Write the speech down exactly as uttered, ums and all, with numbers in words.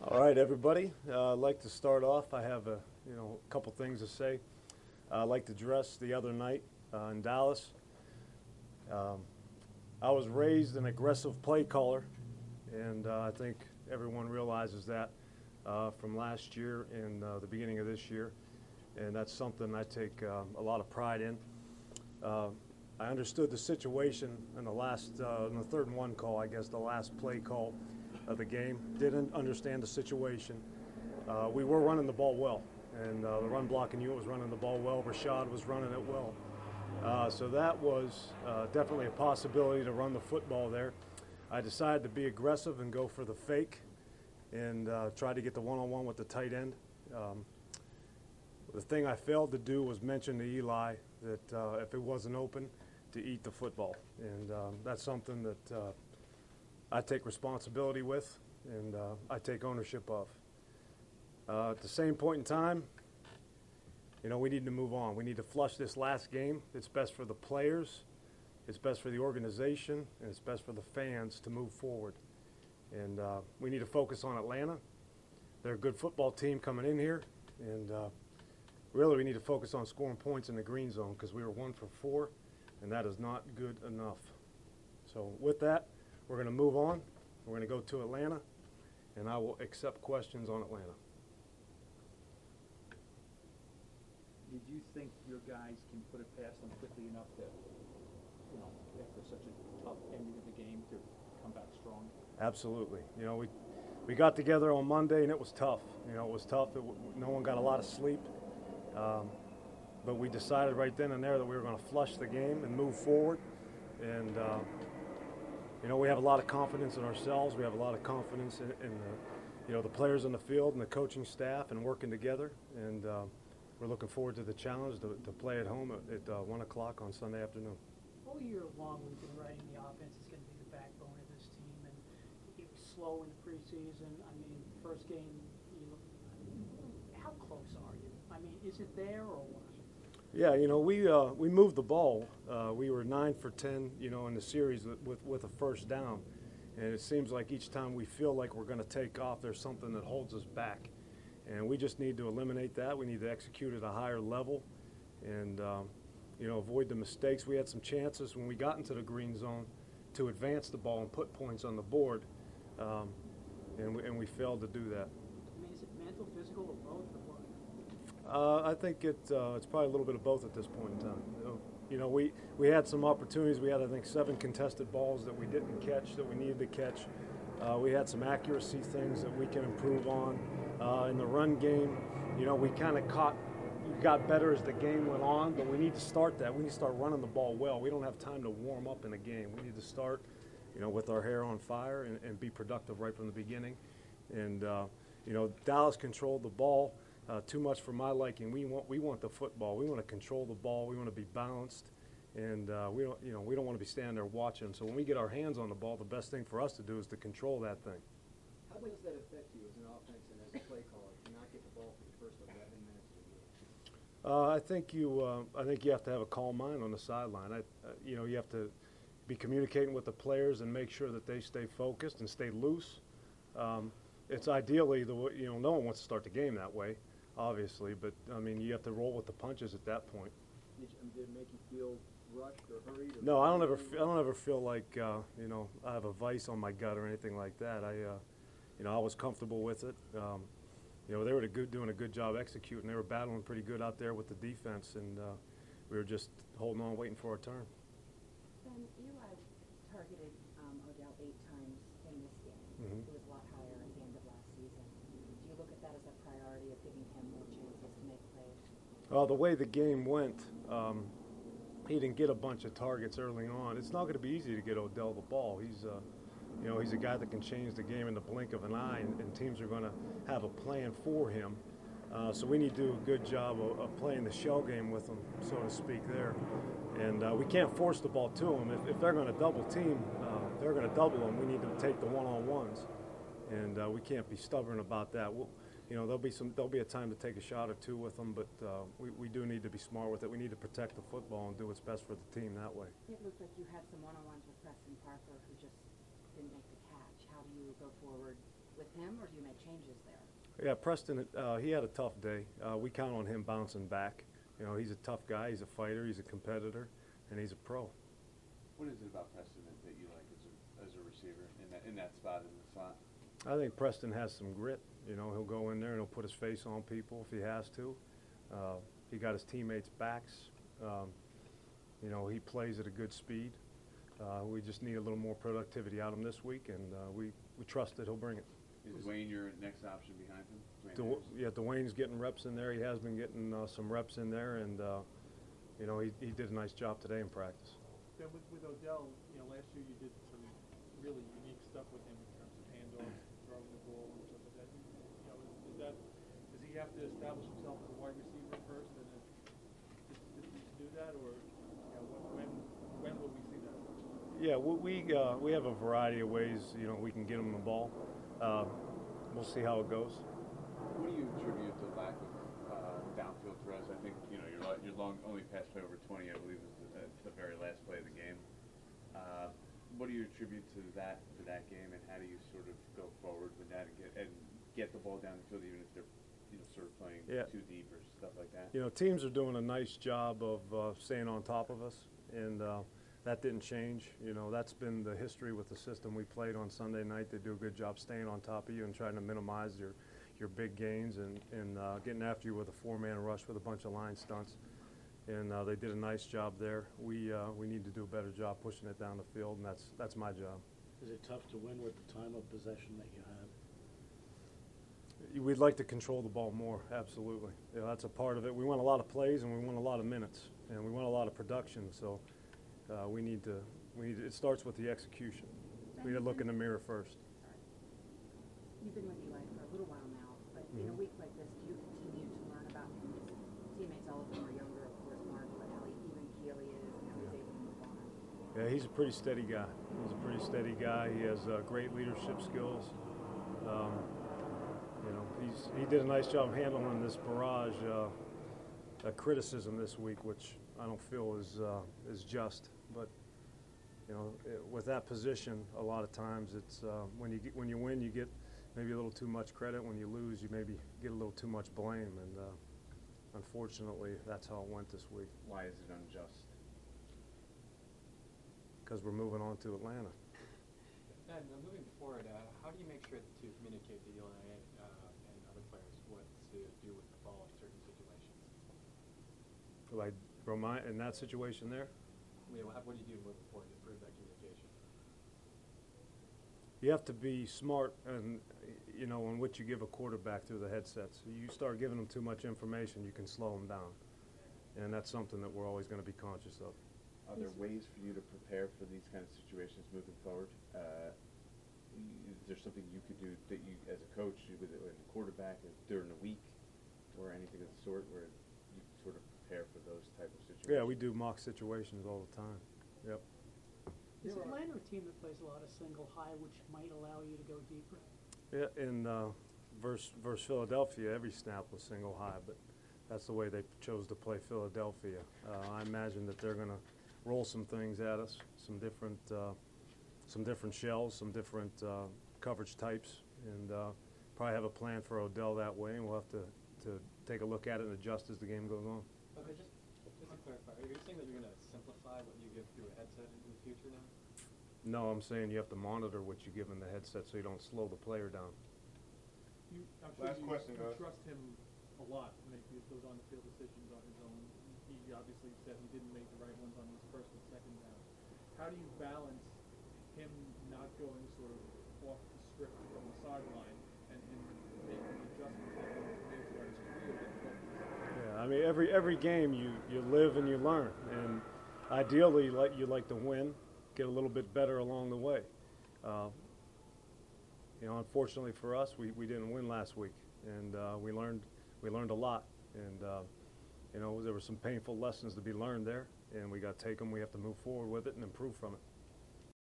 All right, everybody. Uh, I'd like to start off. I have a you know a couple things to say. Uh, I'd like to address the other night uh, in Dallas. Um, I was raised an aggressive play caller, and uh, I think everyone realizes that uh, from last year and uh, the beginning of this year, and that's something I take uh, a lot of pride in. Uh, I understood the situation in the last, uh, in the third and one call, I guess, the last play call of the game. Didn't understand the situation. Uh, we were running the ball well, and uh, the run blocking unit was running the ball well. Rashad was running it well. Uh, so that was uh, definitely a possibility to run the football there. I decided to be aggressive and go for the fake and uh, try to get the one-on-one with the tight end. Um, the thing I failed to do was mention to Eli that uh, if it wasn't open, to eat the football. And um, that's something that uh, I take responsibility with and uh, I take ownership of. Uh, at the same point in time, you know, we need to move on. We need to flush this last game. It's best for the players, it's best for the organization, and it's best for the fans to move forward. And uh, we need to focus on Atlanta. They're a good football team coming in here, and uh, really we need to focus on scoring points in the green zone because we were one for four, and that is not good enough. So with that, we're going to move on. We're going to go to Atlanta, and I will accept questions on Atlanta. Did you think your guys can put it past them quickly enough to, you know, after such a tough ending of the game, to come back strong? Absolutely. You know, we we got together on Monday, and it was tough. You know, it was tough. It, no one got a lot of sleep. Um, but we decided right then and there that we were going to flush the game and move forward. And, uh, you know, we have a lot of confidence in ourselves. We have a lot of confidence in, in the, you know, the players on the field and the coaching staff and working together. And uh, we're looking forward to the challenge to, to play at home at, at uh, one o'clock on Sunday afternoon. All year long, we've been writing the offense is going to be the backbone of this team, and it was slow in the preseason. I mean, first game, you look, how close are you? I mean, is it there or what? Yeah, you know, we uh, we moved the ball. Uh, we were nine for ten, you know, in the series with with a first down, and it seems like each time we feel like we're going to take off, there's something that holds us back, and we just need to eliminate that. We need to execute at a higher level, and um, you know, avoid the mistakes. We had some chances when we got into the green zone to advance the ball and put points on the board, um, and we, and we failed to do that. I mean, is it mental, physical, or both, or what? Uh, I think it, uh, it's probably a little bit of both at this point in time. You know, you know, we, we had some opportunities. We had, I think, seven contested balls that we didn't catch that we needed to catch. Uh, we had some accuracy things that we can improve on. Uh, in the run game, you know, we kind of caught, got better as the game went on, but we need to start that. We need to start running the ball well. We don't have time to warm up in a game. We need to start, you know, with our hair on fire and, and be productive right from the beginning. And, uh, you know, Dallas controlled the ball. Uh, too much for my liking. We want we want the football. We want to control the ball. We want to be balanced, and uh, we don't you know we don't want to be standing there watching. So when we get our hands on the ball, the best thing for us to do is to control that thing. How does that affect you as an offense and as a play caller to not get the ball for the first eleven minutes of the game? Uh, I think you uh, I think you have to have a calm mind on the sideline. I, uh, you know you have to be communicating with the players and make sure that they stay focused and stay loose. Um, it's ideally the you know no one wants to start the game that way. Obviously, but I mean, you have to roll with the punches at that point. Did, you, did it make you feel rushed or hurried? Or no, I don't ever. F- I don't ever feel like uh, you know I have a vice on my gut or anything like that. I, uh, you know, I was comfortable with it. Um, you know, they were good, doing a good job executing. They were battling pretty good out there with the defense, and uh, we were just holding on, waiting for our turn. Ben, Eli targeted um, Odell eight times in this game. Mm-hmm. It was a lot higher at the end of last season. Do you look at that as a priority of giving him more chances to make plays? Well, the way the game went, um, he didn't get a bunch of targets early on. It's not going to be easy to get Odell the ball. He's, uh, you know, he's a guy that can change the game in the blink of an eye, and, and teams are going to have a plan for him. Uh, so we need to do a good job of, of playing the shell game with him, so to speak, there. And uh, we can't force the ball to him. If, if they're going to double team, uh, they're going to double him. We need to take the one-on-ones, and uh, we can't be stubborn about that. We'll, you know, there'll be some, there'll be a time to take a shot or two with them, but uh, we, we do need to be smart with it. We need to protect the football and do what's best for the team that way. It looked like you had some one-on-ones with Preston Parker who just didn't make the catch. How do you go forward with him, or do you make changes there? Yeah, Preston, uh, he had a tough day. Uh, we count on him bouncing back. You know, he's a tough guy. He's a fighter. He's a competitor, and he's a pro. What is it about Preston that, that you like as a, as a receiver in that, in that spot in the slot? I think Preston has some grit. You know, he'll go in there and he'll put his face on people if he has to. Uh, he got his teammates' backs. Um, you know, he plays at a good speed. Uh, we just need a little more productivity out of him this week, and uh, we, we trust that he'll bring it. Is Dwayne your next option behind him? Dwayne Du Harris? yeah, Dwayne's getting reps in there. He has been getting uh, some reps in there, and uh, you know, he, he did a nice job today in practice. Then with, with Odell, you know, last year you did some really unique stuff with him in terms of handoffs, throwing the ball and stuff like that. You know, is, is that, does he have to establish himself as a wide receiver first and then just, just to do that, or you know, when when will we see that? Yeah, we we, uh, we have a variety of ways, you know, we can get him the ball. Uh, we'll see how it goes. What do you attribute the lack of uh, downfield throws? I think, you know, your, lo- your long only pass play over twenty, I believe, was the, uh, the very last play of the game. Uh, what do you attribute to that to that game, and how do you sort of go forward with that and get and get the ball down the field, even if they're, you know, sort of playing Yeah. too deep or stuff like that? You know, teams are doing a nice job of uh, staying on top of us, and uh, that didn't change. You know, that's been the history with the system we played on Sunday night. They do a good job staying on top of you and trying to minimize your, your big gains and, and uh, getting after you with a four-man rush with a bunch of line stunts. And uh, they did a nice job there. We, uh, we need to do a better job pushing it down the field, and that's, that's my job. Is it tough to win with the time of possession that you have? We'd like to control the ball more, absolutely. You know, that's a part of it. We want a lot of plays and we want a lot of minutes, and we want a lot of production. So uh, we need to. We need to, it starts with the execution. We need to look in the mirror first. Sorry. You've been with Eli for a little while now, but in a week like this, do you continue to learn about him? His teammates, all of them are younger, of course, Mark, but how even keel he is and how he's able to move on. Yeah, he's a pretty steady guy. He's a pretty steady guy. He has uh, great leadership skills. Um, you know, he's he did a nice job handling this barrage uh, uh, criticism this week, which I don't feel is uh, is just. But you know, it, with that position, a lot of times it's uh, when you get, when you win, you get maybe a little too much credit. When you lose, you maybe get a little too much blame. And uh, unfortunately, that's how it went this week. Why is it unjust? Because we're moving on to Atlanta. And uh, moving forward, uh, how do you make sure to communicate to Eli uh, and other players what to do with the ball in certain situations? Like remind in that situation there. I mean, what, what do you do moving forward to improve that communication? You have to be smart and, you know, on what you give a quarterback through the headsets. You start giving them too much information, you can slow them down. And that's something that we're always going to be conscious of. Are there ways for you to prepare for these kind of situations moving forward? Uh, is there something you could do that you, as a coach, with a quarterback, uh, during the week, or anything of the sort, where you sort of prepare for those type of situations? Yeah, we do mock situations all the time. Yep. Is Atlanta a team that plays a lot of single high, which might allow you to go deeper? Yeah, in uh, versus, versus Philadelphia, every snap was single high, but that's the way they chose to play Philadelphia. Uh, I imagine that they're going to roll some things at us, some different, uh, some different shells, some different uh, coverage types, and uh, probably have a plan for Odell that way, and we'll have to, to take a look at it and adjust as the game goes on. Okay, just, just to clarify, are you saying that you're going to simplify what you give through a headset in the future now? No, I'm saying you have to monitor what you give in the headset so you don't slow the player down. You, I'm sure Last you, question, you guys. trust him a lot to make these, those on-the-field decisions on his own. He obviously said he didn't make the right ones on these first and second downs. How do you balance him not going sort of off the script from the sideline and, and making the adjustments that he made throughout his career? Yeah, I mean, every every game you, you live and you learn, and ideally, like you like to win, get a little bit better along the way. Uh, you know, unfortunately for us, we, we didn't win last week, and uh, we learned we learned a lot, and uh, you know, there were some painful lessons to be learned there, and we got to take them. We have to move forward with it and improve from it.